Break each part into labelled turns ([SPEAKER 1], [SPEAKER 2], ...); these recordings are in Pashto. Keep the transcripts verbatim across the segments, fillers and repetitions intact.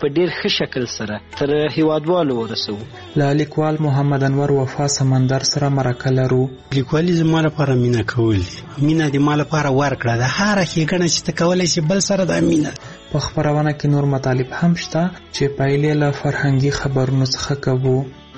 [SPEAKER 1] په ډیر ښه شکل سره تر هیوادوالو ورسوو.
[SPEAKER 2] له لیکوال محمد انور وفا سمندر سره مرکه لرو.
[SPEAKER 3] لیکوالي زما لپاره مینه کول دي. مینه د ما لپاره ورکړه ده. هره ښېګڼه چې ته کولی شي بل سره دا مینه.
[SPEAKER 2] په خپرونه کې نور مطالب هم شته چې پایلې له فرهنګي خبرونو څخه کوو.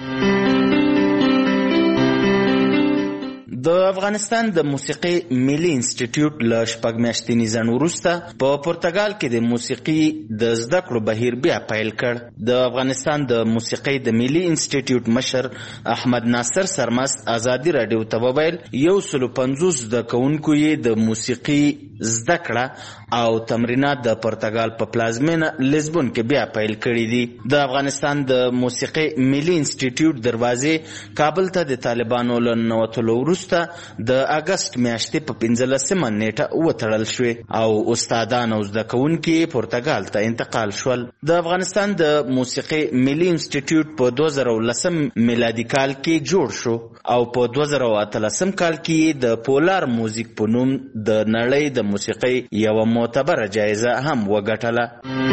[SPEAKER 4] د افغانستان د موسیقي ملي انسټیټیوټ له شپږ میاشتني ځنډ وروسته په پرتګال کې د موسیقي د زده کړو بهیر بیا پیل کړ. د افغانستان د موسیقي د ملي انسټیټیوټ مشر احمد ناصر سرمست ازادي راډیو ته وویل یو سلو پنځوس زده کوونکو یې د موسیقي زده کړه او تمرینات د پرتګال په پلازمینه لیزبون کې بیا پیل کړي دي. د افغانستان د موسیقي ملي انسټیټیوټ دروازې کابل ته د طالبانو له ننوتلو وروسته د اګست میاشتې په پنځلسمه نیټه وتړل شوې او استادان او زده کوونکي پرتګال ته انتقال شول. د افغانستان د موسیقي ملي انسټیټیوټ په دوه زره لسم میلادي کال کې جوړ شو او په دوه زره اتلسم کال کې د پولار موزیک په نوم د نړۍ د موسیقي یوه معتبره جایزه هم وګټله.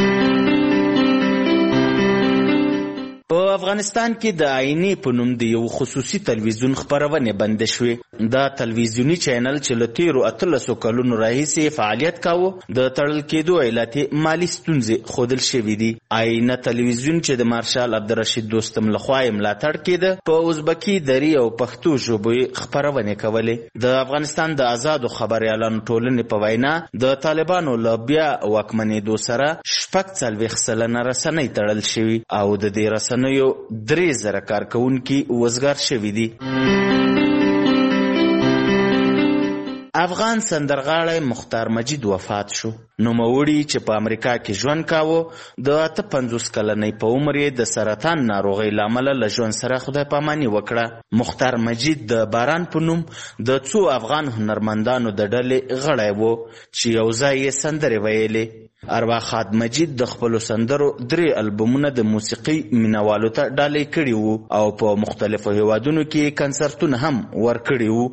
[SPEAKER 4] په افغانستان کې د آینې په نوم د یو خصوصي تلویزیون خپرونې بندې شوې. دا تلویزیوني چینل چې له تیرو اتلسو کلونو راهیسې فعالیت کاوه د تړل کېدو علت مالي ستونزې ښودل شوي دي. آینه تلویزیون چې د مارشال عبدالرشید دوستم لخوا یې ملاتړ کېده په ازبکي، دری او پښتو ژبو خپرونې کولې. د افغانستان د آزادو خبریالانو ټولنې په وینا د طالبانو له بیا واکمنېدو سره شپږ څلوېښت سلنه رسنۍ تړل شوي او د دې رسنیو درې زره کارکوونکي وزګار شوي دي. افغان سندرغاړی مختار مجید وفات شو. نوموړي چې په امریکا کې ژوند کاوه د اته پنځوس کلنۍ په عمر یې د سرطان ناروغۍ له امله له ژوند سره خدای پاماني وکړه. مختار مجید د باران په نوم د څو افغان هنرمندانو د ډلې غړی و چې یو ځای یې سندرې ویلې. ارواښاد مجید د خپلو سندرو درې البومونه د موسیقي مینوالو ته ډالۍ کړي وو او په مختلفو هیوادونو کې کنسرتونه هم ورکړي وو.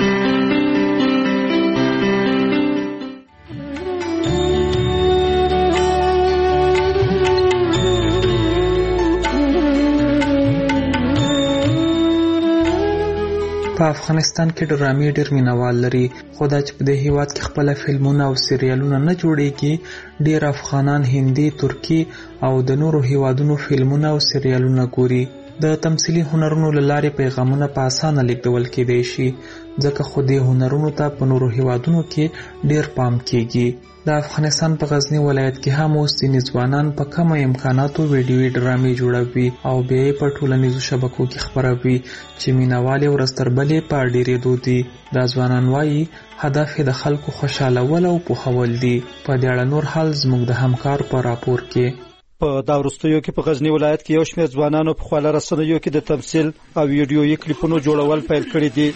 [SPEAKER 2] په افغانستان کې ډرامې ډېر مینوال لري، خو دا چې په دې هیواد کې خپله فلمونه او سریالونه نه جوړېږي. ډېر افغانان هندي، ترکي او د نورو هیوادونو فلمونه او سریالونه ګوري. د تمثیلي هنرونو له لارې پیغامونه په اسانه لیږدول کېدی شي، ځکه خو دې هنرونو ته په نورو هیوادونو کې ډېر پام کېږي. د افغانستان په غزني ولایت کې هم اوس ځینې ځوانان په کمه امکاناتو ویډیوي ډرامې جوړوي او بیا یې په ټولنیزو شبکو کې خپروي چې مینوال یې ورځ تر بلې په ډېرېدو دي. دا ځوانان وایي هدف یې د خلکو خوشحالول او پوهول دي. په دې اړه نور حال زموږ د همکار په راپور کې.
[SPEAKER 5] په دا وروستیو کې په غزني ولایت کې یو شمېر ځوانانو په خواله رسنیو کې د تمثیل او ویډیویي کلیپونو جوړول پیل کړي دي.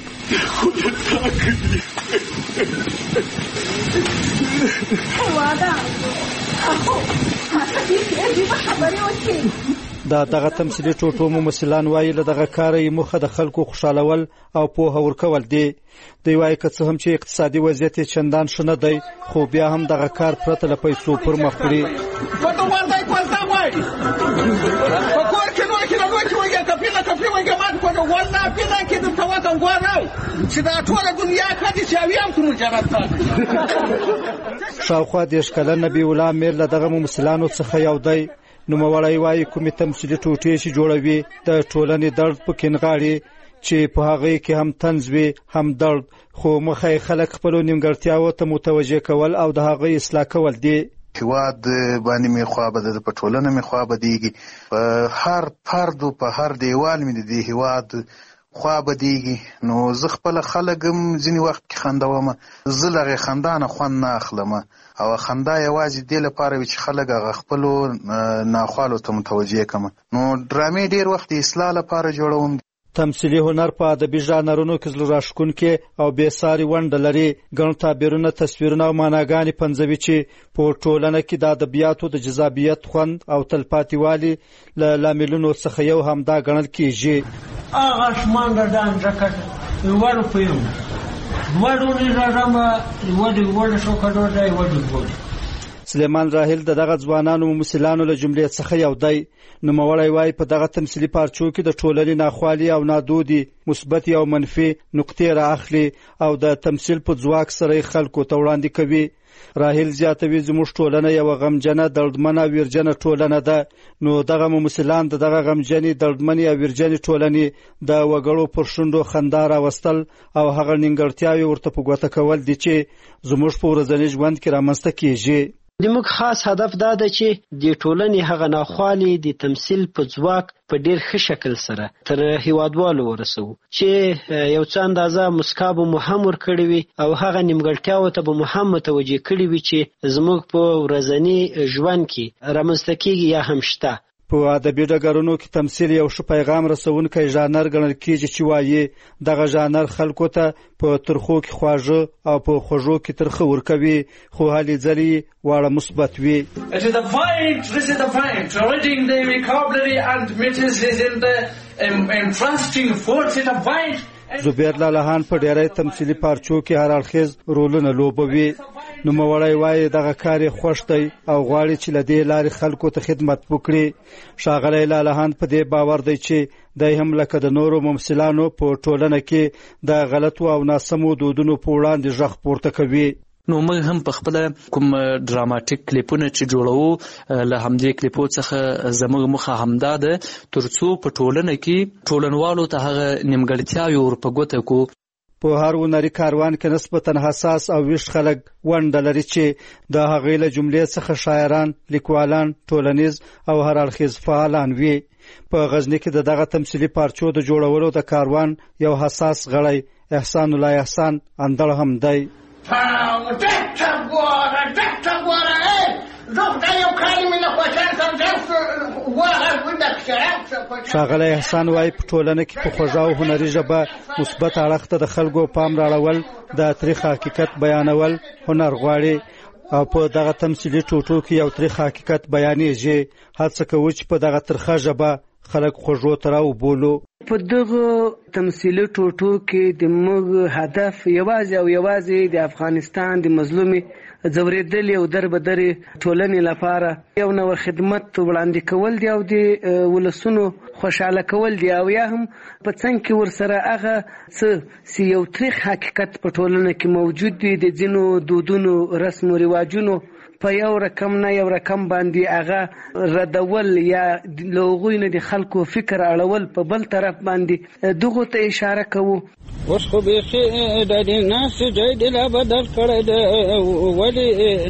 [SPEAKER 5] دا دغه تمثیلي ټوټو ممثلان وایي له دغه کاره یې موخه د خلکو خوشحالول او پوهه ورکول دي. دوی وایي که څه هم چې اقتصادي وضعیت یې چندان ښه نه دی، خو بیا هم دغه کار پرته له پیسو پر مخ وړي. شاوخوا دېرش کلن نبی الله میر له دغه ممثلانو څخه یو دی. نوموړی وایي کومې تمثیلي ټوټې چې جوړوي د ټولنې درد پکې نغاړي چې په هغې کې هم طنز وي هم درد، خو مخه یې خلک خپلو نیمګړتیاوو ته متوجه کول او د هغې اصلاح کول دي.
[SPEAKER 6] هیواد باندې مې خوا بده ده، په ټولنه مې خوا بدېږي، په هر فرد په هر دیوال مې د دې هیواد خوا بدېږي. نو زه خپله خلک هم ځینې وخت کې خندومه، زه له هغې خندا نه خوند نه اخلم او خندا یوازې دې لپاره وي چې خلک هغه خپلو ناخوالو ته متوجه کړم. نو ډرامې ډېر وخت د اصلاح لپاره جوړوم.
[SPEAKER 5] تمثیلي هنر په ادبي ژانرونو کې زړه راښکونکې او بې ساري ونډه لري. ګڼ تعبیرونه، تصویرونه او معناګانې پنځوي چې په ټولنه کې د ادبیاتو د جذابیت، خوند او تلپاتې له لاملونو څخه یو همدا ګڼل کېږي.
[SPEAKER 7] هغه شمانګه د انځکټ وړو پېم وړو نه راځم وړو وړو شو کډو دی وړو وړو
[SPEAKER 5] سلیمان راحل دغه ځوانانو ممثلانو له جملې څخه یو دی. نوموړی وایي په دغه تمثیلي پارچو کې د ټولنې ناخوالي او نادودي مثبت او منفي نقطې رااخلي او د تمثیل په ځواک سره خلکو ته وړاندې کوي. راحل زیاتوي زموږ ټولنه یو غمجنه دردمنه ویرجنه ټولنه ده، نو دغه ممثلان د دغه غمجنې دردمنې او ویرجنې ټولنې د وګړو پر شونډو خندا راوستل او هغه نیمګړتیاوې ورته په ګوته کول دي چې زموږ په ورځني ژوند کې رامنځته کیږي.
[SPEAKER 1] زموږ خاص هدف دا ده چې د ټولنې هغه ناخوالې د تمثیل په ځواک په ډیر ښه شکل سره تر هیوادوالو ورسوو چې یو څه اندازه مسکا به مو هم ورکړې وي او هغه نیمګړتیاوو ته به مو هم متوجه کړي وي چې زموږ په ورځني ژوند کې رامنځته کیږي یا هم شته.
[SPEAKER 5] په ادبي ډګرونو کې تمثیل یو ښه پیغام رسونکی ژانر ګڼل کېږي چې وایي دغه ژانر خلکو ته په ترخو کې خواږه او په خوږو کې ترخه ورکوي، خو هلې ځلې واړه مثبت وي.
[SPEAKER 8] It is the point, this is the point. Reading the vocabulary and matters is in the um, interesting force it of point.
[SPEAKER 5] زبیر لالهان په ډیری تمثیلي پارچو کې هر اړخیز رولونه لوبوي. نوموړی وایي دغه کار یې خوښ دی او غواړي چې له دې لارې خلکو ته خدمت وکړي. ښاغلی لالهان په دې باور دی چې دی هم لکه د نورو ممثلانو په ټولنه کې د غلطو او ناسمو دودونو په وړاندې غږ پورته کوي.
[SPEAKER 9] نو موږ هم په خپل کوم ډراماتیک کلیپونه چې جوړو له همدې کلیپو څخه زموږ مخه همدا ده ترڅو په ټولنه کې ټولنوالو ته هغه نیمګړتیاوې ورپه ګوته کو.
[SPEAKER 5] په هر هنري کاروان کې نسبتاً حساس او ویښ خلک ونډه لري چې د هغې له جملې څخه شاعران، لیکوالان، ټولنیز او هر اړخیز فعالان وي. په غزني کې د دغه تمثیلي پارچو د جوړولو د کاروان یو حساس غړی احسان الله احسان اندړ هم دی. ښاغلی احسان وایي په ټولنه کې په خوږه او هنري ژبه مثبت اړخ ته د خلکو پام راړول، د تاریخ حقیقت بیانول هنر غواړي او په دغه تمثیلي ټوټو کې یو تاریخ حقیقت بیانېږي. هڅه کوو چې په دغه ترخه ژبه خلک خوږو ته راوبولو.
[SPEAKER 10] په دغه تمثیلي ټوټو کې د موږ هدف یوازې او یوازې د افغانستان د مظلومې ځورېدلې او دربدرې ټولنې لپاره یو نوع خدمت وړاندې کول دي او د ولسونو خوشحاله کول دي او یا هم په څنګ کې ورسره هغه څه چې یو تاریخ حقیقت په ټولنه کې موجود وي د ځینو دودونو رسم و رواجونو په یو رقم نه یو رقم باندې هغه ردول یا له هغوی نه د خلکو فکر اړول په بل طرف باندې دغو ته اشاره کوو.
[SPEAKER 11] اوس خو بیخي د دې ناسې ځای دې لا بدل کړی دی ولې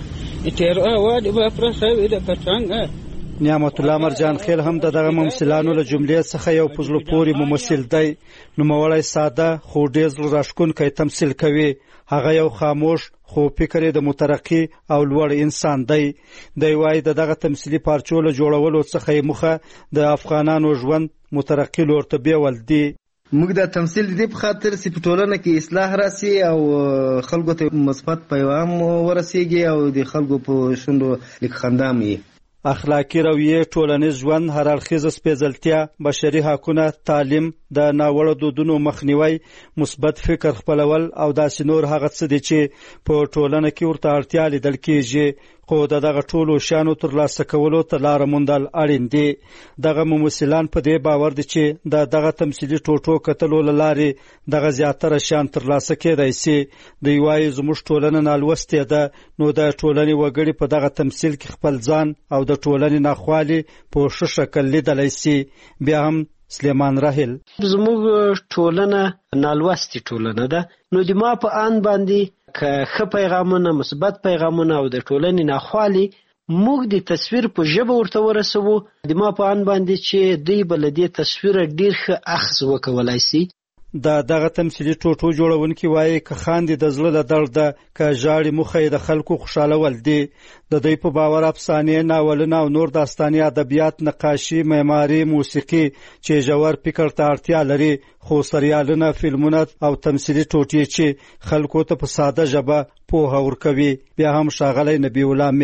[SPEAKER 11] تېر وادي به پرسوي د پټنګه.
[SPEAKER 5] نعمت الله مرجان خیل هم د دغه ممثلانو له جملې څخه یو په زړه پورې ممثل دی. نوموړی ساده خو ډېر زړه راښکونکی تمثیل کوي. هغه یو خاموش خو فکر یې د مترقي او لوړ انسان دی. دی وایي د دغه تمثیلي پارچو له جوړولو څخه یې موخه د افغانانو ژوند مترقي لور ته بیول دی.
[SPEAKER 12] موږ د تمثیل د دې په خاطر چې په ټولنه کې اصلاح راسي او خلکو ته مثبت پیغام ورسیږي او د خلکو په شونډو لیک خندا مي.
[SPEAKER 5] اخلاقی رویه، ټولنیز ژوند، هر اړخیزه سپېڅلتیا، بشري حقونه، تعلیم، د ناوړه دودونو مخنیوی، مثبت فکر خپلول او داسې نور هغه څه دي چې په ټولنه کې ورته اړتیا لیدل کېږي. خو د دغه ټولو شیانو ترلاسه کولو ته لاره موندل اړین دي. دغه ممثلان په دې باور دي چې د دغه تمثیلي ټوټو کتلو له لارې دغه زیاتره شیان ترلاسه کېدای شي. دوی وایي زموږ ټولنه نالوستې ده، نو د ټولنې وګړي په دغه تمثیل کې خپل ځان او د ټولنې ناخوالې په ښه شکل لیدلی شي. بیا هم سلیمان راحل:
[SPEAKER 1] زموږ ټولنه نالوستې ټولنه ده، نو د ما په آن باندې که ښه پیغامونه، مثبت پیغامونه او د ټولنې ناخوالې موږ د تصویر په ژبه ورته ورسوو، د ما په آن باندې چې دوی به له دې تصویره ډېر ښه اخذ وکولی شي.
[SPEAKER 5] د دغه تمثیلي ټوټو جوړونکي وایي که خاندې د زړه له درده، که ژاړې موخه یې د خلکو خوشحالول دي. د دوی په باور افسانې، ناولونه او نور داستاني ادبیات، نقاشي، معماري، موسیقي چې ژور فکر ته اړتیا لري، خو سریالونه، فلمونه او تمثیلي ټوټې چې خلکو ته په ساده ژبه پوهه ورکوي. بیا هم ښاغلی نبی الله میل: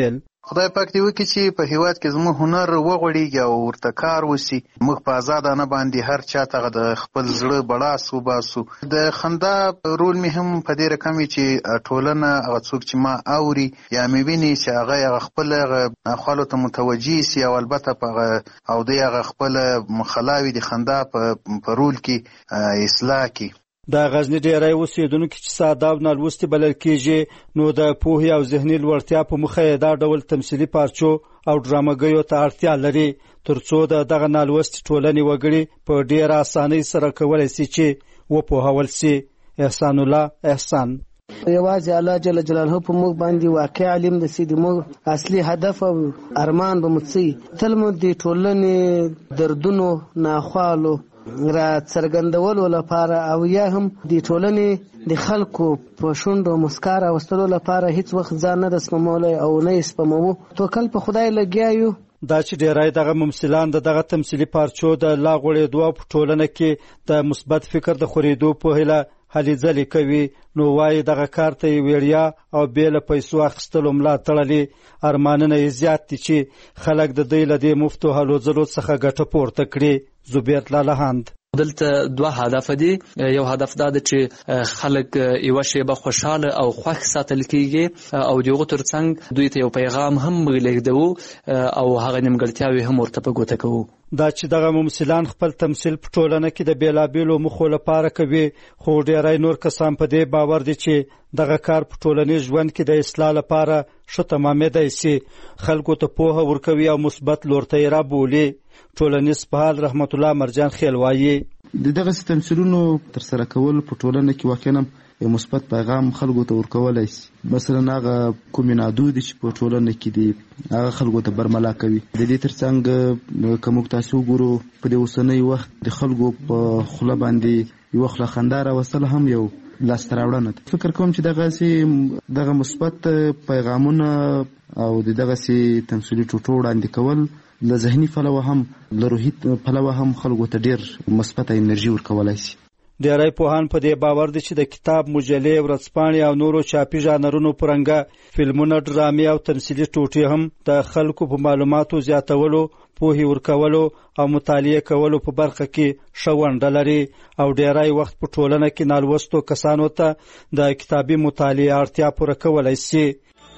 [SPEAKER 6] خدای پاک دې وکړي چې په هیواد کې زموږ هنر وغوړېږي او ورته کار وسي، موږ په ازادانه باندې هر چا ته د خپل زړه بړاس وباسو. د خندا رول مې هم په دې رقم وي چې ټولنه هغه څوک چې ما اوري یا مې ویني چې هغه هغه خپل هغه خالو ته متوجه سي او البته په او دی هغه خپل مخلاوي د خندا په رول کې اصلاح کړي.
[SPEAKER 5] د غزني ډیری اوسیدونکو چې ساده او نالوستي بلل کېږي، نو د پوهې او ذهني لوړتیا په موخه یې دا ډول تمثیلي پارچو او ډرامګیو ته اړتیا لري تر څو د دغه نالوستي ټولنې وګړي په ډېره اسانۍ سره کولی سي چې وپوهول سي. احسان الله احسان.
[SPEAKER 10] یوازې الله جل جلاله په موږ باندې واقع علم د سید موږ اصلي هدف او ارمان به مڅي تل مو د ټولنې دردونو ناخوالو را څرګندولو لپاره او یا هم د ټولنې د خلکو په شونډو مسکا راوستلو لپاره هیڅ وخت ځان نه سپمولی او نه سپموو. توکل په خدای لګیا یو.
[SPEAKER 5] دا چې ډیری دغه ممثلان د دغه تمثیلي پارچو د لا غوړېدو په ټولنه کې د مثبت فکر د خورېدو په هیله هلې ځلې کوي، نو وایي دغه کار ته یې ویړیا او بې له پیسو اخیستلو ملا تړلې. ارمانونه یې زیات دي چې خلک د دوی له دې مفتو هلو ځلو څخه ګټه پورته کړي. زبیر لالهاند.
[SPEAKER 9] دلته دوه هدف دي. یو هدف دا ده چې خلک یو شیبه خوشاله او خوښ ساتل کیږي او دغه ترڅنګ دوی ته یو پیغام هم لېږدو او هغه نیمګړتیاوې هم ورته په ګوته کوو.
[SPEAKER 5] دا چې دغه ممثلان خپل تمثیل په ټولنه کې د بیلابیلو مخو لپاره کوي، خو ډیری نور کسان په دې باور دي چې دغه کار په ټولنیز ژوند کې د اصلاح لپاره ښه تمامېدی سي، خلکو ته پوهه ورکوي او مثبت لور ته یې رابولي. ټولنیز فعال رحمت الله مرجان خیل وایي
[SPEAKER 13] د دغه تمثیلونو ترسره کول په ټولنه کې واقعا یو مثبت پیغام خلکو ته ورکولای شي. مثلا هغه کومې نادودې چې په ټولنه کې دي هغه خلکو ته برملا کوي. د دې ترڅنګ که موږ تاسو وګورو په دې اوسنۍ وخت د خلکو په خوله باندې یوه خوله خندا راوستل هم یو لاسته راوړنه. فکر کوم چې دغسې دغه مثبت پیغامونه او د دغسې تمثیلي ټوټو وړاندې کول له ذهني پلوه هم له روحي پلوه هم خلکو ته ډېر مثبته انرژي ورکولی شي.
[SPEAKER 5] ډیری پوهان په دې باور دي چې د کتاب، مجلې، ورځپاڼې او نورو چاپي ژانرونو په رنګه فلمونه، ډرامې او تمثیلي ټوټې هم د خلکو په معلوماتو زیاتولو، پوهې ورکولو او مطالعه کولو په برخه کې ښه ونډه لري او ډیری وخت په ټولنه کې نالوستو کسانو ته د کتابي مطالعې اړتیا پوره کولی شي.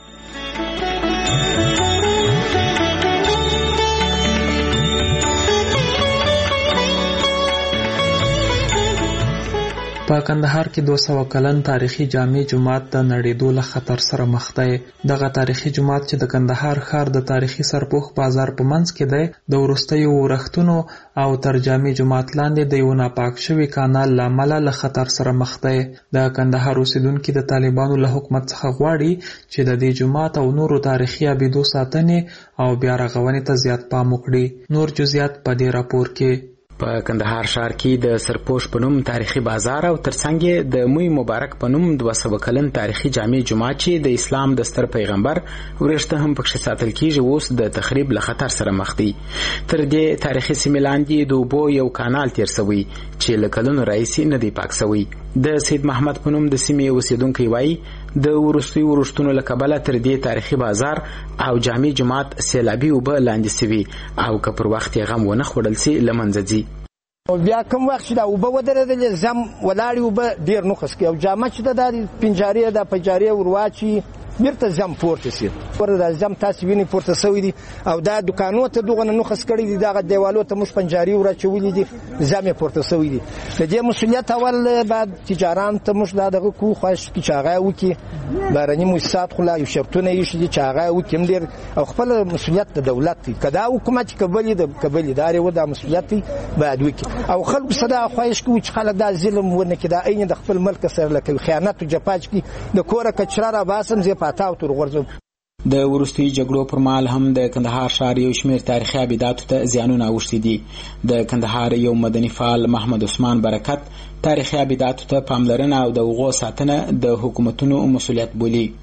[SPEAKER 2] په کندهار کې دوه سوه کلن تاریخي جامع جومات د نړېدو له خطر سره مخ دی. دغه تاریخي جومات چې د کندهار ښار د تاریخي سرپوښ بازار په منځ کې دی، د وروستیو ورښتونو او تر جامع جومات لاندې د یو ناپاک شوي کانال له امله له خطر سره مخ دی. د کندهار اوسیدونکي د طالبانو له حکومت څخه غواړي چې د دې جومات او نورو تاریخي ابیدو ساتنې او بیا رغونې ته زیات پام وکړي. نور جزئیات په دې راپور کې.
[SPEAKER 14] په کندهار ښار کې د سرپوش په نوم تاریخي بازار او ترڅنګ یې د موی مبارک په نوم دوه سوه کلن تاریخي جامع جومات چې د اسلام د ستر پیغمبر ورښته هم پکښې ساتل کېږي اوس د تخریب له خطر سره مخ دی. تر دې تاریخي سیمې لاندې د اوبو یو کانال تیر سوی چې له کلونو راهیسې نه دی پاک سوی. د سید محمد په نوم د سیمې اوسیدونکی وایي د وروستیو ورښتونو له کبله تر دې تاریخي بازار او جامع جومات سیلابي اوبه لاندې سوي او که پر وخت یې غم ونه خوړل سي له منځه ځي.
[SPEAKER 15] بیا کوم وخت چې دا اوبه ودرېدلې زم ولاړې اوبه ډېر نقص کوي او جامع چې دا د پنجارې دا پنجارې ورواچي بیرته زم پورته سي. دا زم تاسو ویني پورته سوی دي او دا دکانو ته دغه نقص کړی دي، دغه دیوالو ته موږ پنجارې وراچولې دي، زم یې پورته سوی دي. د دې مسؤلیت اول بعد تجاران ته موږ دا دغه کو خوښ کی چې هغه وکي بارني مؤسسات خو لا یو شرطونه یې شي چې هغه وکي مدیر او خپل مسؤلیت د دولت دی. کدا حکومت کبلی د کبلی داري و د مسؤلیت بعد وکي او خلک صدا خوښ کوي چې خلک دا ظلم ونه کدا عین د خپل ملک سره لکه خیانت او جپاج کی د کوره کچرا را باسم زی پاتاو تر ورځو.
[SPEAKER 14] د وروستیو جګړو پر مهال هم د کندهار ښار یو شمېر تاریخي ابیداتو ته زیانونه اوښتي دي. د کندهار یو مدني فعال محمد عثمان برکت تاریخي ابیداتو ته پاملرنه او د هغو ساتنه د حکومتونو مسؤلیت بولي.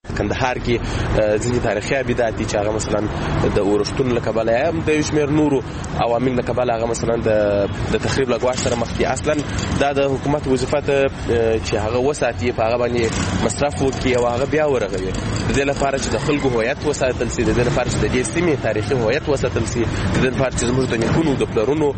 [SPEAKER 16] کندهار کې ځینې تاریخي ابدات دي چې هغه مثلا د اورښتونو له کبله هم د یو شمېر نورو عوامل له کبله هغه مثلا د تخریب له ګواښ سره مخ دي. اصلا دا د حکومت وظیفه ده چې هغه وساتي، په هغه باندې مصرف وکړي او هغه بیا ورغوي، د دې لپاره چې د خلکو هویت وساتل شي، د دې لپاره چې د دې سیمې تاریخي هویت وساتل شي، د دې لپاره چې زموږ د نیکونو د پلرونو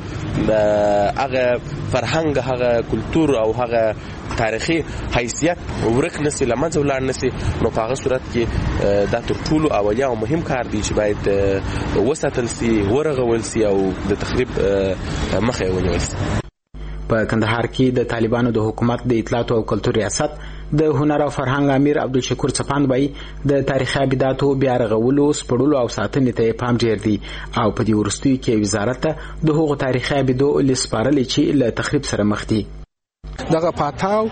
[SPEAKER 16] هغه فرهنګ، هغه کلتور او هغه تاریخي حیثیت ورک نسی، له منځه ولاړ نسی. نو په هغه صورت کې دا تر ټولو اولي او مهم کار دی چې باید وساتل شي، ورغول شي او د تخریب مخه ونیول شي.
[SPEAKER 14] په کندهار کې د طالبانو د حکومت د اطلاعات او کلتور ریاست د هنر او فرهنګ امیر عبدالشکور څپاند وایي د تاریخي ابداتو بیا رغولو، سپړلو او ساتنې ته پام ډیر دی او په دې وروستیو کې وزارت د هغو تاریخي ابدو لسپارلې چې له تخریب سره مخ دي.
[SPEAKER 17] دغه پاتاو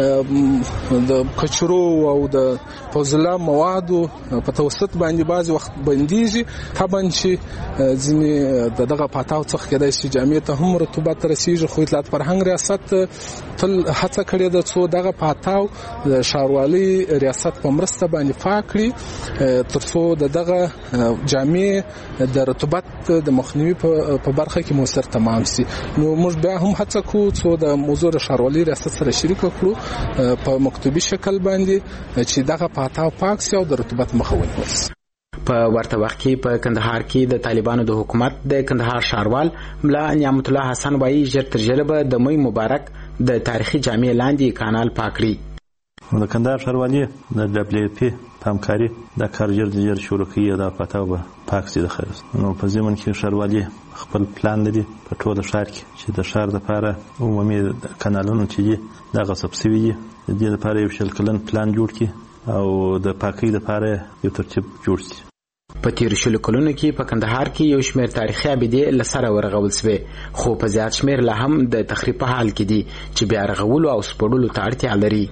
[SPEAKER 17] د کچرو او د فوزله موادو په توسط باندې بعض وخت بنديږي، طبعا چې ځینې دغه پاتاو څخه کېدای شي جامع ته هم رطوبت رسیږي، خو اطلاعات فرهنګ ریاست تل هڅه کړې ده څو دغه پاتاو د ښاروالۍ ریاست په مرسته باندې پاک کړي ترڅو دغه جامع د رطوبت د مخنیوي په برخه کې موثر تمام شي. نو موږ بیا هم هڅه کوو څو د موضوع ښاروالۍ ریاست سره شریک کړو په مکتوبي شکل باندې چې دغه پاتاو پاک شي او د رطوبت مخه ونیول شي.
[SPEAKER 14] په ورته وخت کې په کندهار کې د طالبانو د حکومت د کندهار ښاروال ملا نعمت الله حسن وایي ژر تر ژره به د مې مبارک د تاریخي جامع لاندې کانال پاک کړي.
[SPEAKER 18] د کندهار ښاروالۍ د دبليو پی په همکاري دا کار ژر ژر شروع کوي او دا پاتاو به پاک شي. د خیر نو په ضمن کې ښاروالۍ خپل پلان لري په ټوله ښار کې چې د ښار لپاره عمومي کانالونو چې دي دا غصب شوي دي، د دې لپاره یو شل کلن پلان جوړ کړي او د پاکۍ لپاره یو ترتیب جوړ شي.
[SPEAKER 14] په تیر شلو کلونو کې په کندهار کې یو شمېر تاریخي ابدې له سره ورغول شوې، خو په زیات شمېر لا هم د تخریب په حال کې دي چې بیا رغولو او سپړلو ته اړتیا لري.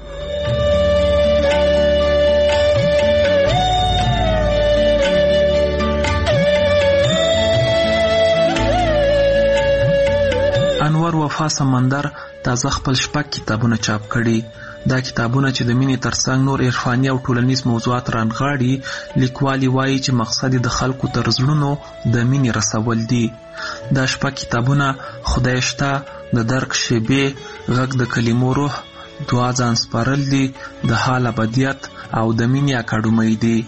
[SPEAKER 2] انور وفا سمندر تازه خپل شپږ کتابونه چاپ کړي. دا کتابونه چې د مینې ترڅنګ نور عرفاني او ټولنیز موضوعات رانغاړي، لیکوالي وایي چې مقصد د خلکو تر زړونو د مینې رسول دي. دا شپږ کتابونه خدای شته، د درک شیبې، غږ د کلمو روح، دعا ځان سپارل دي، د حال ابدیت او د مینې اکاډمۍ دي.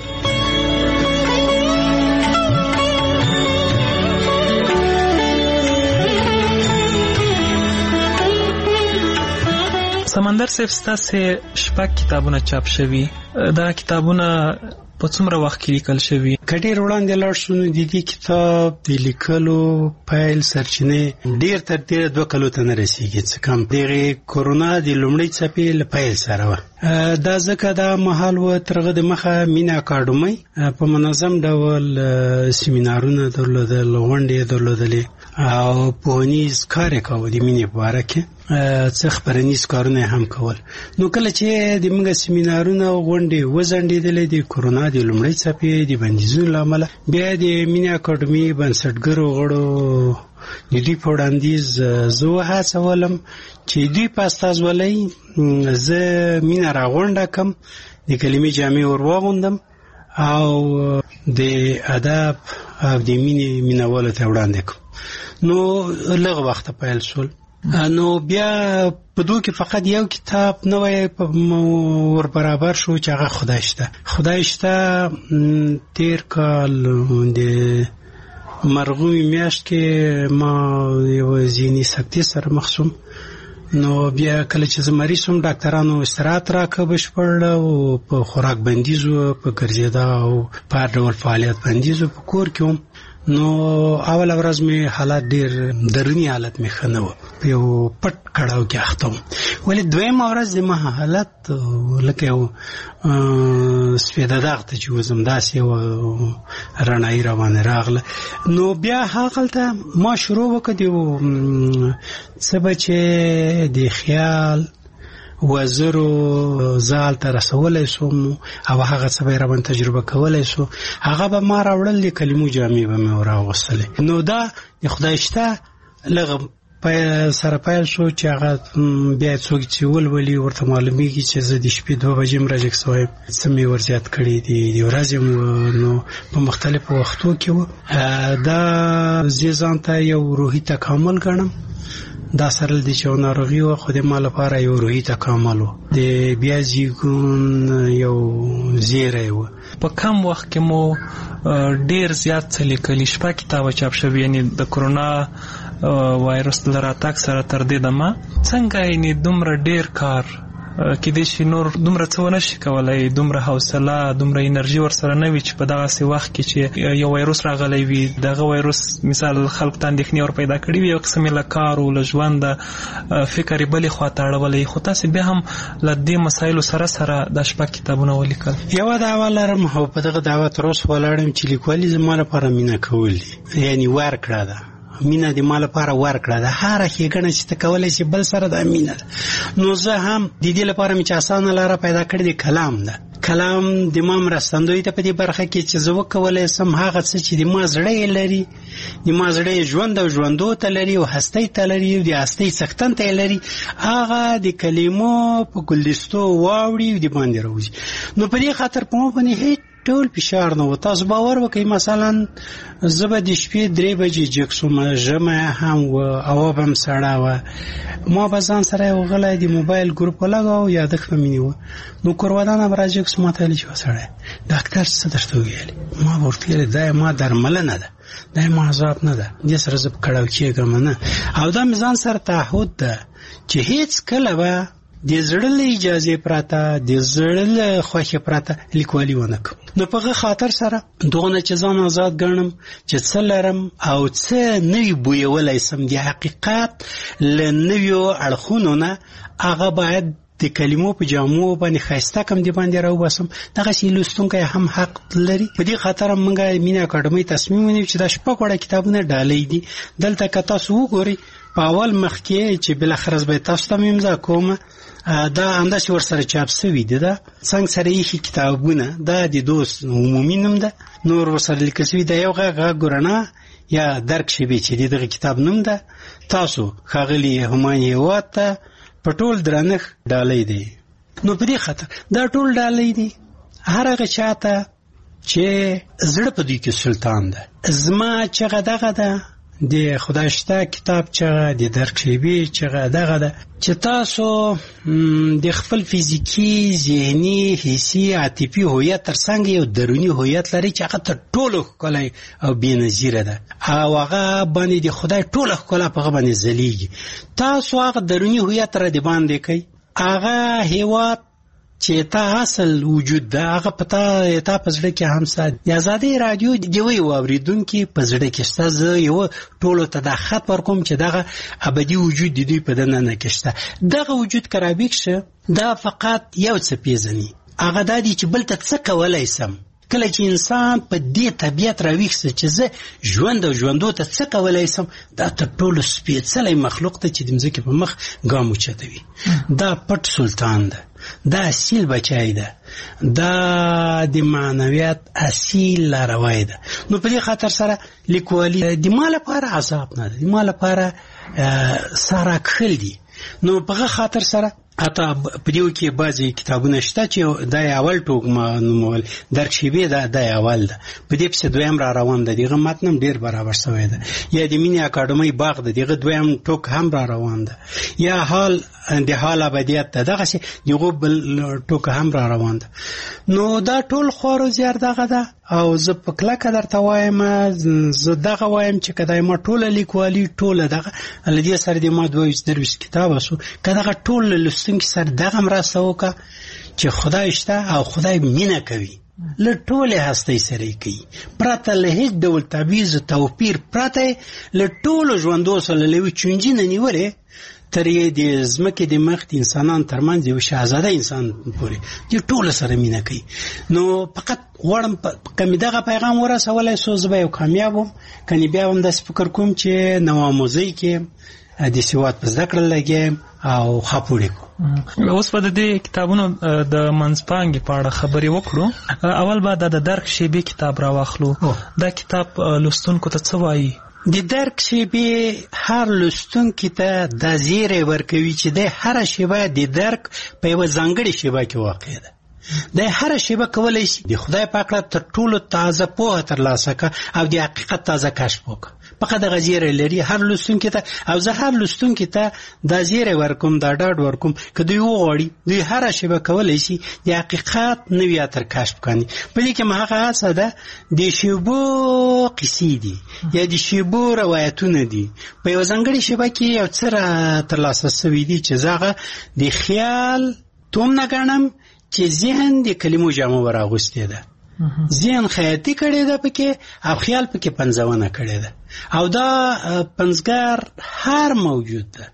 [SPEAKER 2] سمندر صاحب ستاسو شپږ کتابونه چاپ شوي، دا کتابونه په څومره وخت کې لیکل شوي؟
[SPEAKER 3] که ډېر وړاندې لاړ شو نو د دې کتاب د لیکلو پیل سرچینې ډېر تر ډېره دوه کلو ته نه رسېږي، څه کم دغې کورونا د لومړۍ څپې له پیل سره وه. دا ځکه دا مهال و تر هغه دمخه مینه اکاډمۍ په منظم ډول سیمینارونه درلودل، غونډې درلودلې او پوهنیز کار یې کاوه د مینې په باره کې، څه خپرنیز کارونه هم کول. نو کله چې د موږ سیمینارونه او غونډې وځنډېدلې د کورونا د لومړۍ څپې د بندیزونو له امله، بیا د مینې اکاډمۍ بنسټګرو غړو د دوی په وړاندیز زه وهڅولم چې دوی په استازولۍ زه مینه راغونډه کړم، د کلمې جامې ور واغوندم او د ادب او د مینې مینوالو ته وړاندې کړم. نو لږ وخته پیل شول. نو بیا په دوی کې فقط یو کتاب نوی ور برابر شو چې هغه خدای شته. خدای شته تیر کال د مرغومي میاشت کې ما یو ذهني سکتې سره مخ شوم. نو بیا کله چې زه مریض شوم ډاکټرانو استراحت راکړه بشپړ او په خوراک بندیز و، په ګرځېدا او په هر ډول فعالیت بندیز و، په کور کې وم. نو اول ورځ مې حالات ډېر دروني حالت مې ښه نه و، په یو پټ کړاو کې اخته وم. ولې دویمه ورځ زما حالت لکه یو سپېده داغ ته چې وځم داسې یوه رڼایي راباندې راغله. نو بیا هغلته ما شروع وکړه د یو څه به چې د خیال وزرو زال ته رسولی سوم او هغه څه به یې راباندې تجربه کولی سو، هغه به ما راوړل، د کلمو جامې به مې راوغوستلې. نو دا د خدای شته لږ سره پیل شو چې هغه بیا څوک چې ولولي ورته معلومیږي چې زه د شپې دوه بجې مراجعه سوی څه مې ورزیات کړي دي د ورځې نو په مختلفو وختو کې و دا زه ځان ته یو روحي تکامل ګڼم دا سره د چې ناروغي و خو د ما لپاره یو روحي تکامل و د بیا زیږون یو زیری و
[SPEAKER 2] په کم وخت کې مو ډیر زیات څه لیکلي شپږ کتابه چاپ شوي یعنی د کرونا وایرس له راتګ سره تر دې دمه څنګه یعنی دومره ډیر کار کېدای شي نور دومره څه ونه شي کولی دومره حوصله دومره انرژي ورسره نه وي چې په دغسې وخت کې چې یو وایروس راغلی وي دغه وایروس مثال خلکو ته اندېښنې ور پیدا کړي وي یو قسم یې له کار و له ژونده فکر یې بلې خوا ته اړولی خو تاسې بیا هم له دې مسایلو سره سره دا شپږ کتابونه ولیکل
[SPEAKER 3] یوه دعوه لرم او په دغه دعوه تر اوسه ولاړم چې لیکوالي زما لپاره مینه کول دي یعنې ورکړه ده مینه د ما لپاره ورکړه ده هره ښېګڼه چې ته کولی شي بل سره دا مینه ده نو زه هم د دې لپاره مې چې اسانه لاره پیدا کړې د کلام ده کلام د ما مرستندوی ته په دې برخه کې چې زه وکولی سم هغه څه چې د ما زړه یې لري د ما زړه یې ژوند او ژوندو ته لري او هستۍ ته لري او د هستۍ څښتن ته یې لري هغه د کلمو په ګلدستو واوړي او د باندې راوځي نو په دې خاطر په ما باندې هېڅ ټول فشار نه و تاسو باور وکئ مثلا زه به د شپې درې بجې جګ شوم ژمی هم و هوا به هم سړه وه ما به ځان سره یو غلی د موبایل ګروپ ولګاو یادښت به مې نیوه نو کوروادا نه به راجګ شو ما ته ویلې چې سړی ډاکټر څه درته وویل ما به ورته ویلې دا ما درملنه ده دا ما عذاب نه ده دې سره زه په کړاو کېږم نه او دا مې ځان سره تعهد ده چې هېڅ کله به د زړه له اجازې پرته د زړه له خوښې پرته لیکوالي ونه کړم نو په هغه خاطر سره دغونه چې ځان آزاد ګڼم چې څه لرم او څه نوي بویولی سم د حقیقت له نویو اړخونو نه هغه باید د کلمو په جامو باندې ښایسته کم د باندې راوباسم دغسې لوستونکی هم حق لري په دې خاطر موږ مینه اکاډمۍ تصمیم ونیو چې دا شپږ وړه کتابونه ډالۍ دي دلته که تاسو وګورئ په اول مخ کې چې بالاخره به تاسو ته مې امضا کوم دا همداسې ورسره چاپ سوي دي دا څنګه سره ایښي کتابونه دا د دوست عمومي نوم ده نور ورسره لیکل سوي دا یو غږ غږ رڼا یا درک شیبې چې د دغه کتاب نوم ده تاسو ښاغلي همایون هیواد ته په ټول درنښت ډالۍ دی نو په دې خاطر دا ټول ډالۍ دي هر هغه چاته چې زړه په دوی کې سلطان ده زما چغه دغه ده د خدای شته کتاب چغه د درک شیبې چغه دغه ده چې تاسو د خپل فزیکی ذهني حسي عاطفي هویت ترڅنګ یو دروني هویت لري چې هغه تر ټولو ښکلی او بېنظیره ده او هغه باندې د خدای ټوله ښکلا په هغه باندې ځلیږي تاسو هغه دروني هویت را د باندې کوئ هغه هیواد چې تا اصل وجود ده هغه پتا تا په زړه کې هم سات د ازادۍ رادیو د یوې واوریدونکي په زړه کې شته زه یو ټولو ته دا خط ورکوم چې دغه ابدي وجود د دوی په دننه کې شته دغه وجود کرابیک شه دا فقط یو څه پیژني هغه دا دی چې بل ته څه کولی سم کله چې انسان په دې طبیعت راویښ شي چې زه ژوند او ژوندو ته څه کولی سم دا تر ټولو سپېڅلی مخلوق ته چې د مځکې په مخ ګام اوچتوي دا پټ سلطان ده دا اصیل بچای ده دا د معنویت اصیل لاروی ده نو په دې خاطر سره لیکوالي د ما لپاره عذاب نه ده د ما لپاره ساره کښل دي نو په هغه خاطر سره حتی په دیو کې بعضې کتابونه شته چې دا یې اول ټوک ما نومول درک شیبې دا دا یې اول ده په دې پسې دویم را روان ده دغه متن هم ډېر برابر شوی ده یا د مینې اکاډمۍ باغ ده دغه دویم ټوک هم را روان ده یا حال د حال ابدیت ده دغسې دغه بل ټوک هم را روان ده نو دا ټول خورو زیار دغه ده او زه په کلکه درته وایم زه دغه وایم چې که دا ما ټوله لیکوالي ټوله دغه له دې سره د ما دوه ویشت درویشت کتابه سو که دغه ټول له لوستونکي سره دغه مرسته وکړه چې خدای شته او خدای مینه کوي له ټولې هستۍ سره یې کوي پرته له هېڅ ډول تبعیض توپیر پرته له ټولو ژوندو سره له یوې چونجي نه نیولې تر یې د ځمکې د مخ د انسانان ترمنځ یو شهزاده انسان پورې چې ټوله سره مینه کوي نو فقط غواړم که مې دغه پیغام ورسولی سو زه به یو کامیاب وم کنې بیا هم داسې فکر کوم چې نوآموزۍ کې د سواد په زده کړه لګیم او ښه پوړې کړو
[SPEAKER 2] اوس به د دې کتابونو د منځپانګې په اړه خبرې وکړو اول به د درک شیبې کتاب راواخلو دا کتاب لوستونکو ته څه وایي
[SPEAKER 3] د درک شیبې هر لوستونکي ته دا زیری ورکوي چې د هره شیبه د درک په یوه ځانګړې شیبه کې واقع ده. د هره شیبه کولی شي د خدای پاک له تر ټولو تازه پوهه ترلاسه کړه او د حقیقت تازه کشف وکړه. فقط دغه زیری لري هر لوستونکي ته، او زه هر لوستونکي ته دا زیری ورکوم، دا ډاډ ورکوم که دوی وغواړي دوی هره شیبه کولی شي د حقیقت نوي عطر کشف کړي. په دې کې م هغه هڅه ده د شیبو قصې دي یا د شیبو روایتونه دي په یوه ځانګړې شیبه کې یو څه را ترلاسه سوي دي چې زه هغه د خیال توم نه ګڼم چې ذهن د کلمو جامه ور اغوستې ده. ذهن خیاطي کړی ده پکې او خیال پکې پنځونه کړی ده، او دا پنځګر هر موجود ده.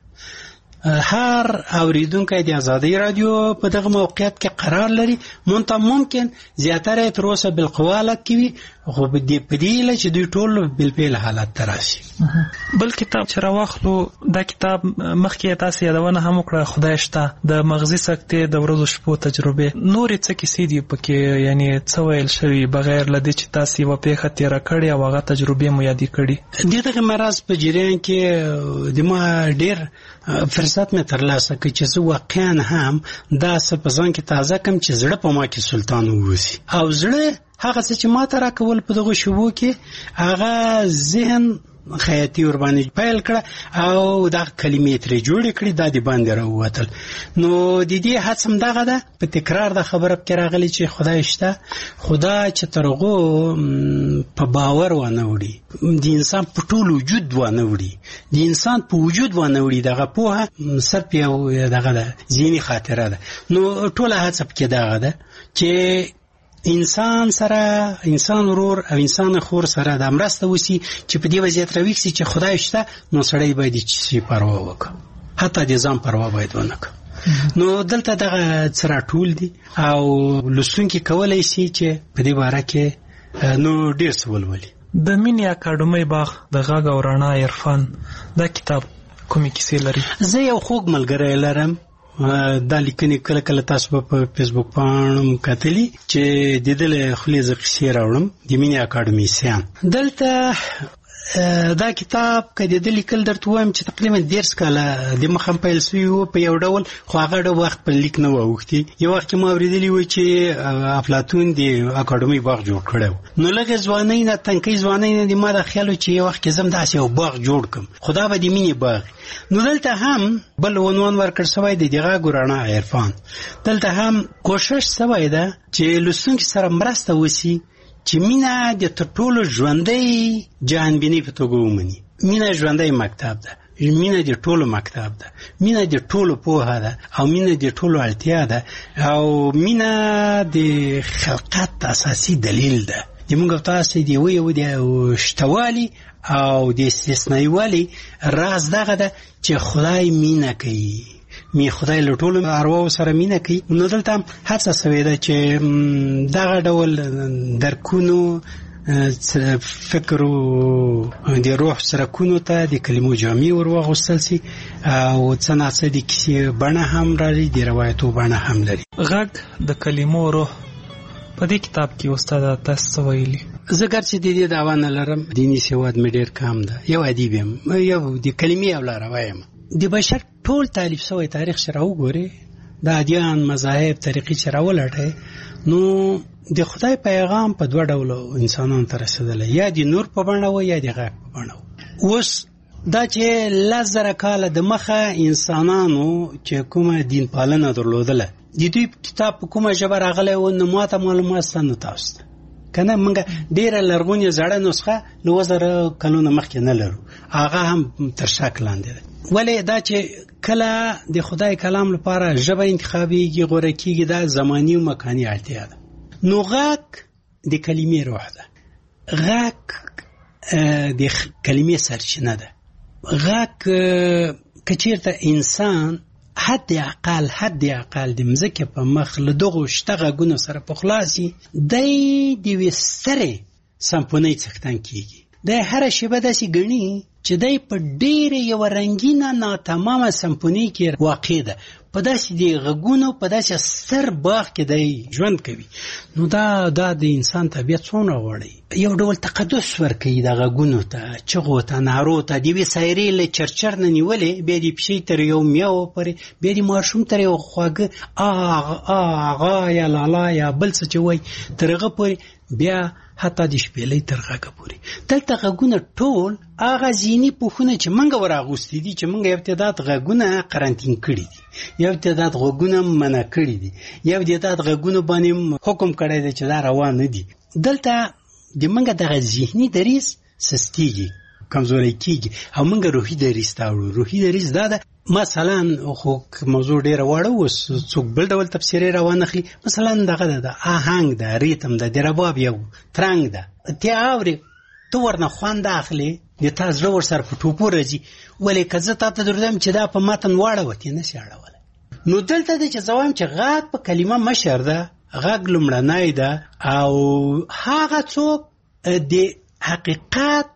[SPEAKER 3] هر اوریدونکی د آزادۍ رادیو په دغه موقعیت کې قرار لري، مونته ممکن زیاتره تر اوسه بالقوا حالت کې وي، خو په دې په دې هیله چې دوی ټول بالفعل حالت ته راشي.
[SPEAKER 2] بل کتاب چې راواخلو، دا کتاب مخکې تاسې یادونه هم وکړه، خدای شته، د مغزي سکتې د ورځو شپو تجربې. نورې څه کیسې دي پکې، یعنی څه ویل شوي بغیر له دې چې تاسې یوه پېښه تېره کړې او هغه تجربې مو یادې کړي؟
[SPEAKER 3] د دغه مرض په جریان کې د ما ډېر فرصت مې ترلاسه کړ چې زه واقعا هم دا څه په ځان کې تازه کړم چې زړه په ما کې سلطان ووسي، او زړه هغه څه چې ما ته راکول په دغه شبو کې هغه ذهن خیاطي ورباندې پیل کړه او دا کلمې ترې جوړې کړې، دا د باندې راووتل. نو د دې هڅه هم دغه ده، په تکرار د خبره پکې راغلی چې خدای شته، خدا چې تر هغو په باور ونه وړي، د انسان په ټول وجود ونه وړي، د انسان په وجود ونه وړي، دغه پوهه صرف یو دغه ده، ذهني خاطره ده. نو ټوله هڅه پکې دغه ده چې انسان سره، انسان ورور او انسان خور سره د مرسته وسی چې په دې وضعیت راویښ شي چې خدای شته، نو سړی باید چې پروا وکړي، حتی د ځان پروا باید ونه کړي. نو دلته دغه څه راټول دي او لوستونکي کولی شي چې په دې باره کې نو ډېر څه ولولي.
[SPEAKER 2] د مینې اکاډمۍ باغ د غږ او رڼا عرفان دا کتاب کومې کیسې لري؟
[SPEAKER 3] زه یو خوږ ملګری لرم، دا لیکنې کله کله تاسو په فیسبوک باندې کتلی چې د دې له خولې ز قصې راوړم، د مینې اکاډمۍ سیان. دلته دا کتاب که د دې لیکل درته وایم چې تقریبا دیرش کاله د مخه پیل شوی و په یو ډول، خو هغه ډول وخت په لیک نه واوښتي. یو وخت کې ما اورېدلی و چې افلاطون د اکاډمۍ باغ جوړ کړی و. نو لږه ځوانۍ نه، تنکۍ ځوانۍ نه د ما دا خیال و چې یو وخت کې زه هم داسې یو باغ جوړ کړم، خو دا به د مینې باغ. نو دلته هم بل عنوان ورکړ شوی دی د غږ رڼا عرفان. دلته هم کوشش شوی ده چې لوستونکي سره مرسته وشي چې مینه د تر ټولو ژوندی جهانبینۍ په توګه ومني. مینه ژوندی مکتب ده، مینه د ټولو مکتب ده، مینه د ټولو پوهه ده، او مینه د ټولو اړتیا ده، او مینه د خلقت اساسي دلیل ده. د موږ تاسو دی یو یو د شتوالي او د استثنایی والی راز دغه ده چې خدای مینه کوي، می خدای له ټولو ارواحو سره مینه کوي. نو دلته هڅه شوې ده چې دغه ډول درکونو فکر او د روح سرکونو ته د کلمو جامې ور واغوستل شي، او څه ناڅه د کیسې بڼه هم لري، د روایتو بڼه هم لري.
[SPEAKER 2] غږ د کلمو روح په دې کتاب کې استاد تاسو ویلي.
[SPEAKER 3] زه ګرچې د دې دعوا نه لرم، دیني سواد مې ډېر کم ده، یو ادیب یم، یو د کلمې او لاروی یم. د بشر ټول تالیف شوی تاریخ چې راوګورې، د ادیان، مذاهب، طریقې چې راولټې، نو د خدای پیغام په دوه ډولو انسانانو ته رسېدلی، یا د نور په بڼه و یا د غږ په بڼه و. اوس دا چې لس زره کاله د مخه انسانانو چې کومه دین پالنه درلودله، د دوی کتاب په کومه ژبه راغلی و، نو ما ته معلومات شته، نو تاسو ته که نه موږ ډېره لرغونې زړه نسخه له اوه زره کلونه مخکې نه لرو، هغه هم تر شک لاندې ده. ولې دا چې کله د خدای کلام لپاره ژبه انتخابېږي، غوره کېږي، دا زماني او مکاني اړتیا ده. نو غږ د کلمې روح ده، غږ د کلمې سرچینه ده. غږ که چېرته انسان حد اقل حد اقل د مځکې په مخ له دغو شته غږونو سره پخلا شي، دی د یوې سترې سمفونۍ څښتن کېږي. دی هره شیبه داسې ګڼي چې دی په ډېرې یوه رنګینه ناتمامه سمفونۍ کې واقع ده، په داسې دی غږونو په داسې ستر باغ کې دی ژوند کوي. نو دا دا د انسان طبیعت څومره غواړي یو ډول تقدس ورکوي د غږونو ته، چغو ته، نارو ته، د یوې سایرې له چرچر نه نیولې بیا د پښې تر یو میاو پورې، بیا د ماشوم تر یو خواږه آغا یا لالا یا بل څه چې وایي تر هغه پورې، بیا حتی د شپېلۍ تر غږه پورې. دلته غږونه ټول هغه ذهني پوښونه چې موږ وراغوستي دي، چې موږ یو تعداد غږونه قرنطین کړي دي، یو تعداد غږونه منع کړي دي، یو تعداد غږونه باندې حکم کړی دی چې دا روان نه دي. دلته د موږ دغه ذهني دریځ سستیږي، کمزوري کیږي او موږ روحي دریځ ته وړو. روحي دریځ دا ده مثلا خو موضوع ډیره واړه اوس څوک بل ډول تفسیر روان اخلي، مثلا دغه د آهنګ ده، ریتم ده، د رباب یو ترنګ ده، ته اوري تو ورنه خوند اخلي، د تا زړه ورسره په ټوپو راځي، ولې که زه تا ته درځم چې دا په متن واړوه تی نشي اړولی. نو دلته دی چې زه وایم چې غږ په کلمه مشر ده، غږ لومړنی ده او هغه څوک د حقیقت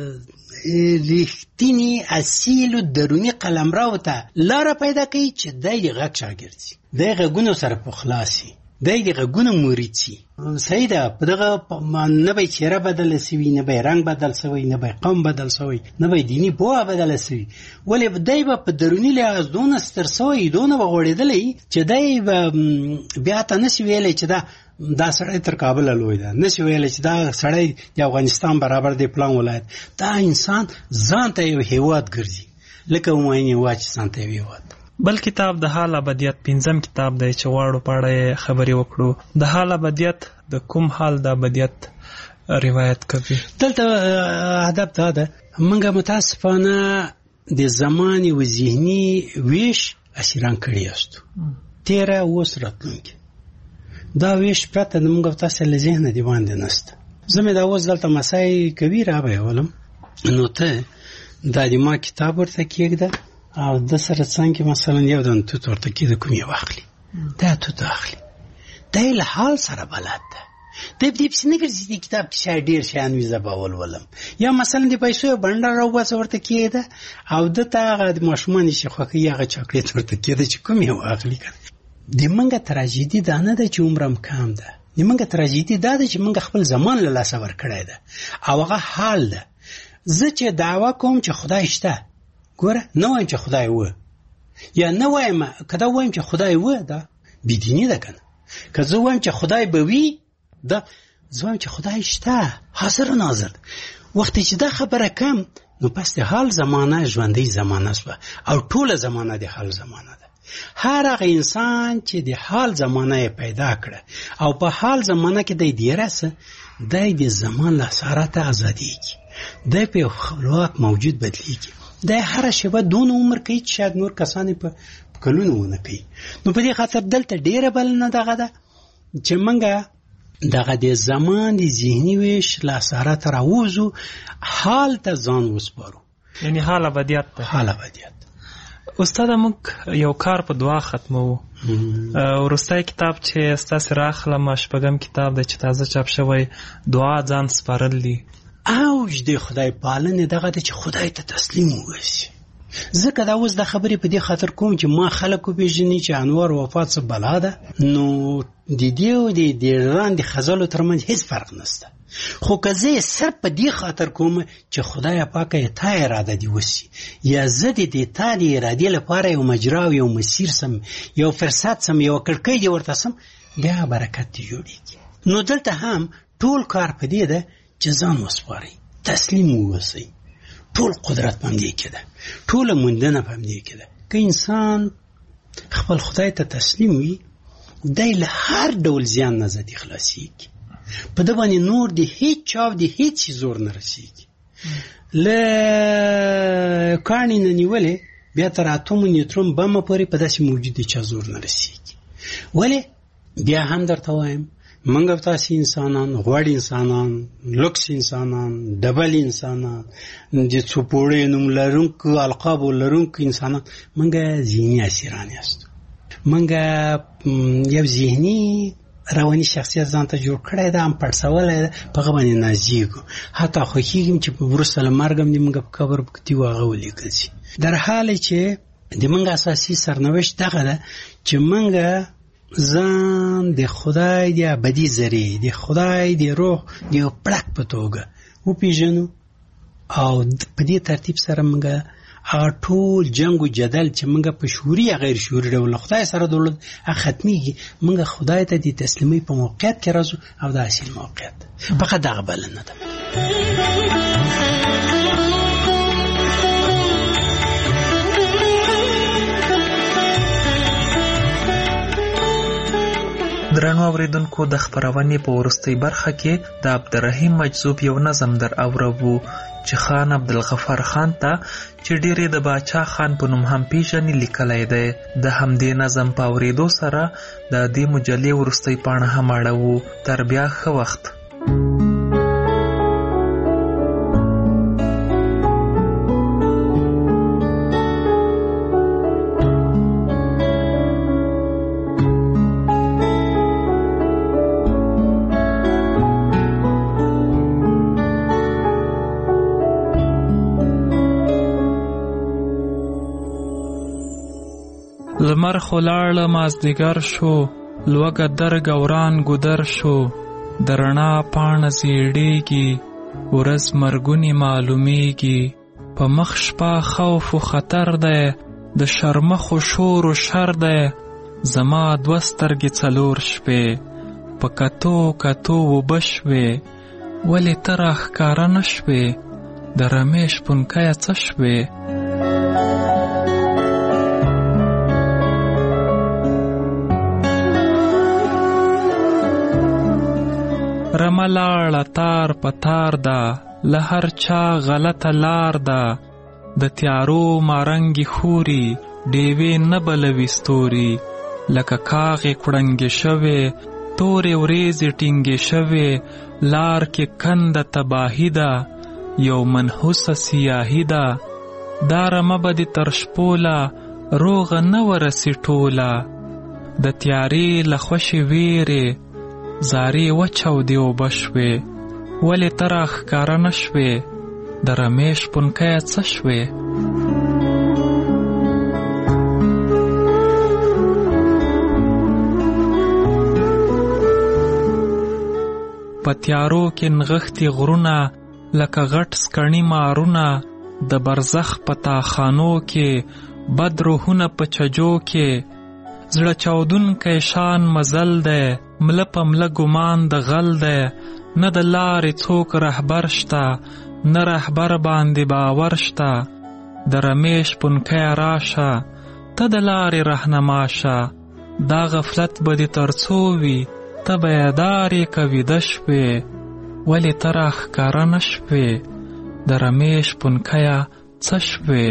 [SPEAKER 3] ریښتینی اصیل درونی قلمرو ته لاره پیدا کوي چې دی د غږ شاګرد شي، دی غږونو سره پخلا شي، دی د غږونو مرید شي. صحیح ده، په دغه نه به چهره بدله سوي، نه به رنګ بدل سوی، نه به قوم بدل سوی، نه به دیني پوهه بدله سوي، ولې دی به په دروني لحاظ دونه ستر سوی، دونه به غوړېدلی چې دی به بیا ته نشي ویلی چې دا دا سړی تر کابل لوی ده، نشي ویلی چې دا سړی د افغانستان برابر دی پلان ولایت. دا انسان ځان ته یو هیواد ګرځي، لکه وماینې واچ ځان ته یو هیواد.
[SPEAKER 2] بل کتاب د حال ابدیت پنځم کتاب دی چې واړو په اړه خبرې وکړو. د حال ابدیت د کوم حال د ابدیت روایت کوي؟ دلته هدف دا ده موږ متاسفانه د زمان او ذهني ویش اسیران کړي یاستو، تیره اوس راتلونکي دا ویش پرته موږ تاسو له ذهن دی باندې نشته. زه مې دا اوس دلته مسای کوي را به ولم، نو ته دا د ما کتاب ورته کېږده او د سره څنګه مثلا یو دن تو ورته کې د کوم یو اخلي، دا تو اخلي، دا له حال سره بلد ده. د دې په څنګه چې د کتاب کې شای ډیر شان وي زباول ولم، یا مثلا د پیسو بندر راو بس ورته کېده او د تاغه د ماشومان شي خو کې هغه چاکلیټ ورته کېده چې کوم یو اخلي کړي. د منګه تراژیدي دا نه ده چې عمرم کم ده، د منګه تراژیدي دا ده چې منګه خپل زمان له لاسه ورکړی ده او هغه حال ده. زه چې دعوا کوم چې خدای شته، ګوره نه وایم چې خدای و، یا نه وایم کدا وایم چې خدای و، دا بيدینی ده کنه. که زه وایم چې خدای به وي، دا زه وایم چې خدای شته، حاضر ناظر. وخت چې دا خبره کم، نو پس د حال زمانه ژوندۍ زمانه شوه او ټوله زمانه د حال زمانه ده. هر هغه انسان چې د حال زمانه پیدا کړه او په حال زمانه کې د دې راسه د زمان له اثرات ازاديږي، د په خپلواک موجود بدلیږي، د هر شیبه دون عمر کوي چې شاید نور کسان په کلونو ونه کوي. نو په دې خاطر دلته ډیره بل نه دغه ده چې منګه دغه د زمان د ذهني ویش له اثرات راوځو، حال ته ځان وسپارو، یعنی حال ابدیت ته.
[SPEAKER 3] حال ابدیت
[SPEAKER 2] استاد موږ یو کار په دعا ختمو. ورسته کتاب چې ستاسو راخلم شپږم کتاب د چې تازه چاپ شوی دعا ځان سپارل دي.
[SPEAKER 3] اوج د خدای پالنه دغه چې خدای ته تسلیم وشي. ځکه دا اوس د خبرې په دې خاطر کوم چې ما خلکو پیژني چې انوار وفات څه بلا ده، نو د دې او د ایران د خزالو ترمنځ هیڅ فرق نشته. خو که زه صرف په دې خاطر کوم چې خدای پاک یې تا اراده دی وسی، یا زه د دې تا د ارادې لپاره یو مجرا او یو مسیر سم، یو فرصت سم، یو کړکۍ دی ورته سم، بیا برکت دی جوړیږي. نو دلته هم ټول کار په دې ده چې ځان وسپارئ، تسلیم ووسئ. ټول قدرت په دې کې ده، ټول موندنه په دې کې ده. که انسان خپل خدای ته تسلیم وي، دی له هر ډول زیان نه ځدی خلاصيږي. په د باندې نور د هیڅ چاو د هیڅ زور نه رسیږي. له کانی نه نیولې بیا تر اتوم نیوترون بم پورې په داسې موجودي چا زور نه رسیږي. ولی بیا هم درته وایم منګ تاسو انسانان، غوړ انسانان، لوکس انسانان، ډبل انسانان، د څوپوړې نوم لرونکو القاب لرونکو انسانان، منګ ذهني اسیران یاست. منګ یو ذهني رواني شخصیت ځان ته جوړ کړی دا هم پړسولی په هغه باندې نازیږو. حتی خوښېږم چې په وروسته له مرګ هم د موږ په قبر کې هغه ولیکل شي. در حال چې د منګه اساسي سرنوشت دغه ده چې منګه ځان د خدای د ابدي ذریعې د خدای د روح د یو پړک په توګه وپېژنو او په دې ترتیب سره منګه هغه ټول جنگ و جدل چې منګه په شعوري یا غیر شعوري ډول خدای سره دولت هغه ختمېږي منګه خدای ته د تسلیمۍ په موقعیت کې راځو او د اصیل موقعیت فقط دغه بلنه ده.
[SPEAKER 2] درنو اوریدونکو د خپرونې په وروستۍ برخه کې د عبدالرحیم مجذوب یو نظم در اورو چې خان عبدالغفار خان ته چې ډېرې د باچا خان په نوم هم پیژني لیکلی دی. د همدې نظم په اورېدو سره د دې مجلې وروستۍ پاڼه هم اړوو. تر بیا ښه وخت.
[SPEAKER 19] لمر خلاړه مازدیګر شو لوګه درګ وران ګودر شو د رڼا پاڼه زیړیږي ورځ مرګونی معلومیږي په مخ شپه خوف و خطر دی د شرمخو شور و شر دی زما دوه سترګې څلور شپې په کتو کتو اوبه شوې ولې ته راښکاره نه شوې د رمیش پونکیه څه شوې رملاړه تار په تار ده له هر چا غلطه لار ده د تیارو مارنګي خوري ډیوې نه بلوي ستوري لکه کاغې کړنګې شوې تورې وریځې ټینګې شوې لار کې کنده تباهي ده یو منحوسه سیاهي ده دا رمه به دې تر شپوله روغه نه ورسي ټوله د تیارې له خوشې ویرې زاری وچاودې اوبه شوې ولې ته راښکاره نه شوې د رمیش پونکیه څه شوې په تیارو کې نغښتي غرونه لکه غټ سکڼي مارونه د برزخ په تاخانو کې بد روحونه په چجو کې زړه چاودونکی شان مزل دی مله په مله ګمان د غل دی نه د لارې څوک رهبر شته نه رهبر باندې باور شته د رمیش پونکی راشه ته د لارې رهنما شه دا غفلت به دې تر څو وي ته بیدارې که ویده شوې ولې ته راښکاره نه شوې د رمیش پونکیه څه شوې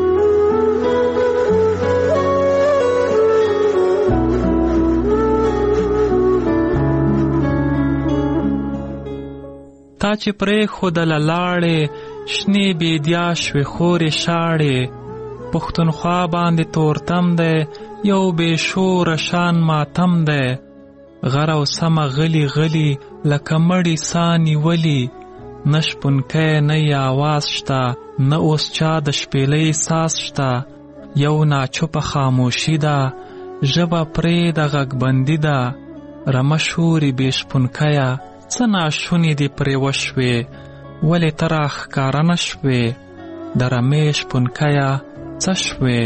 [SPEAKER 19] تا چې پرې خودله لاړې شنې بیدیا شوې خورې شاړې پښتونخوا باندې تورتم دی یو بې شوره شان ماتم دی غر او سمه غلی غلی لکه مړی سا نیولي نه شپونکی نه یې آواز شته نه اوس چا د شپېلۍ ساس شته یو ناچوپه خاموشي ده ژبه پرې د غږبندي ده رمه شوري بې شپونکیه څه ناشونې دې پرې وشوې ولې ته راښکاره نه شوې د رمیش پونکیه څه شوې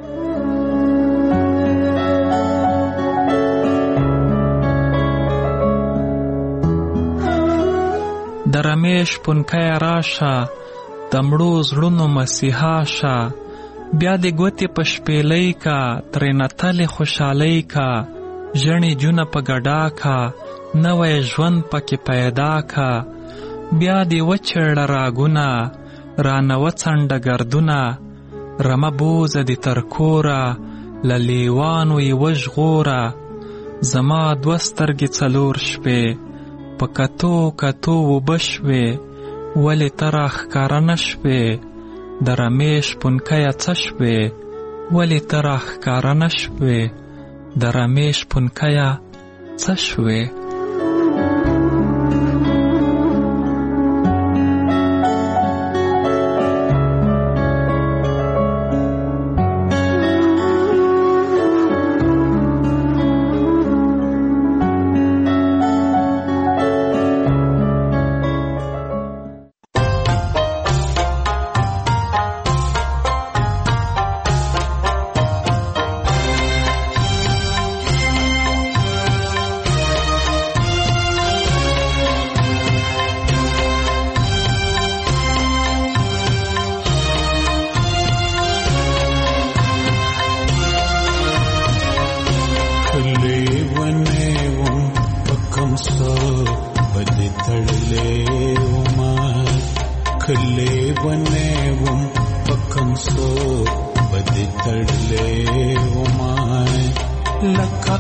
[SPEAKER 19] د رمیش پونکیه راشه د مړو زړونو مسیحا شه بیا دې ګوتې په شپېلۍ کا ترېنه تلې خوشحالۍ کا ژڼې جونه په ګډا کا نوی ژوند پکې پیدا کا بیا دې وچېړه راګونه رانه وڅنډه ګردونه رمه بوزه دې تر کوره له لیوانو یې وژغوره زما دوه سترګې څلور شپې په کتو کتو اوبه شوې ولې ته راښکاره نه شوې د رمیش پونکیه څه شوې ولې ته راښکاره نه شوې د رمیش پونکیه څه شوې
[SPEAKER 20] سو بدی تړلې ومای لکه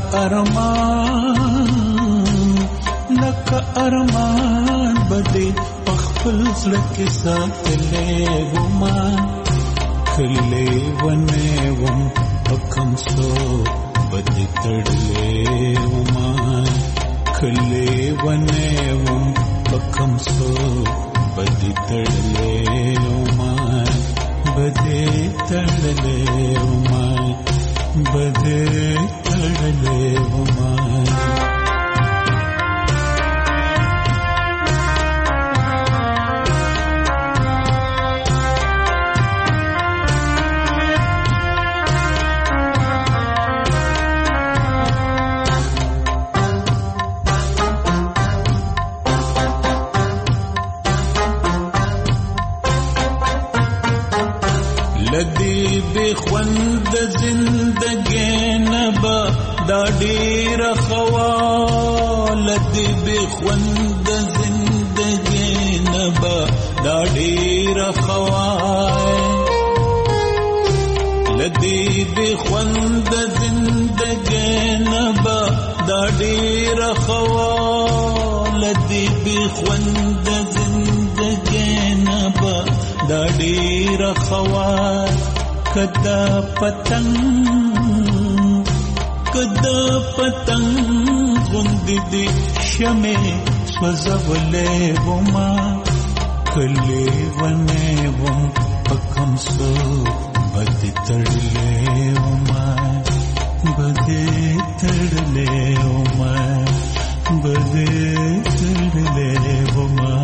[SPEAKER 20] ارمان لکه ارمان بدی خپل زړه کې ساتلې ومای کله ونه وم پکم سو بدی تړلې ومای کله ونه وم پکم سو بدی تړلې ومای بدی تړلې ومای بدی تړلې ومای لدی بی خوند زندگی نبا دا ډیر خوا لدی بی خوند زندگی نبا دا ډیر خوا لدی بی خوند زندگی نبا دا ډیر خوا لدی بی خوند زندگی نبا دا ډیر خوا کدا پتنگ کدا پتنگ غندی دی شمع سوزولے وما کلی ونے وم پکم سو بدی تڑلے وما بدی تڑلے وما بدی تڑلے وما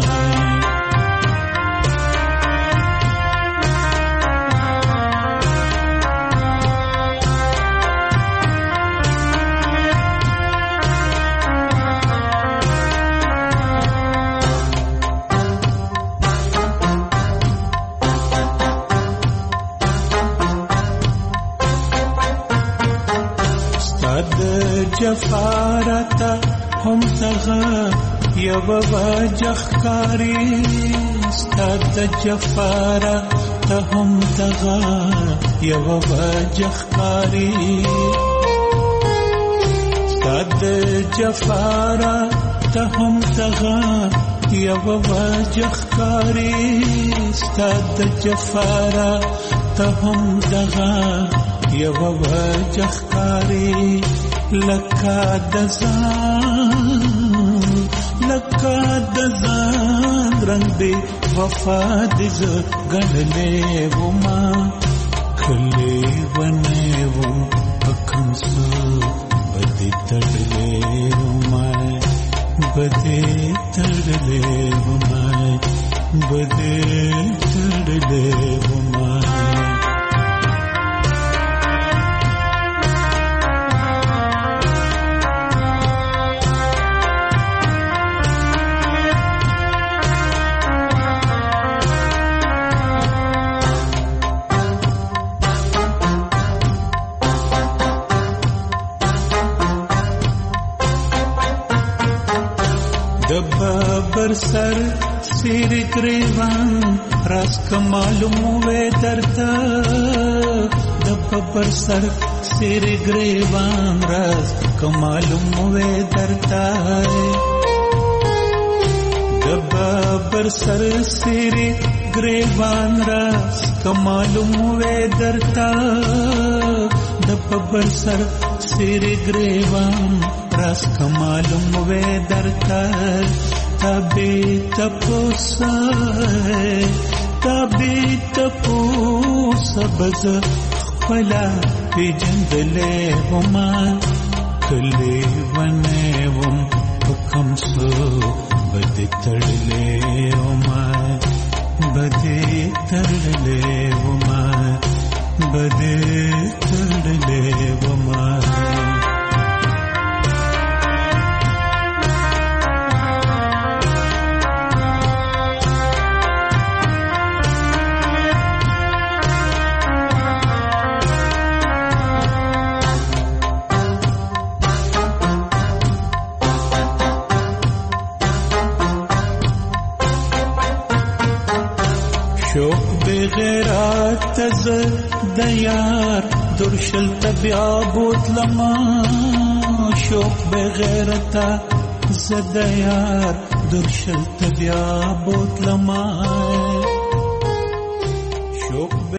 [SPEAKER 20] جفارتا هم تغا یو وجخکاری ستاد جفارتا هم تغا یو وجخکاری ستاد جفارتا هم تغا یو وجخکاری ستاد جفارتا هم تغا یو وجخکاری لکا دزان لکا دزان رنگ دے وفا دز گنلے وما کھلے ونے وم پکم سو بدی تڑلے وما بدی تڑلے وما بدی تڑلے وما دبابر سر سیر گریوان راز کا معلوم ہوئے درتا دبابر سر سیر گریوان راز کا معلوم ہوئے درتا دبابر سر سیر گریوان راز کا معلوم ہوئے درتا دبابر سر سیر گریوان راز کا معلوم ہوئے درتا تبی تپوسا تبی تپوسا بز خلا پی جندلے وما کلی ونے وم پکم سو بدی تڑلے وما بدی تڑلے وما بدی تڑلے وما شوق بغیر شاته زه د یار درشلته بیا بوتلما شوق بغیرته زه د یار درشلته بیا بوتلما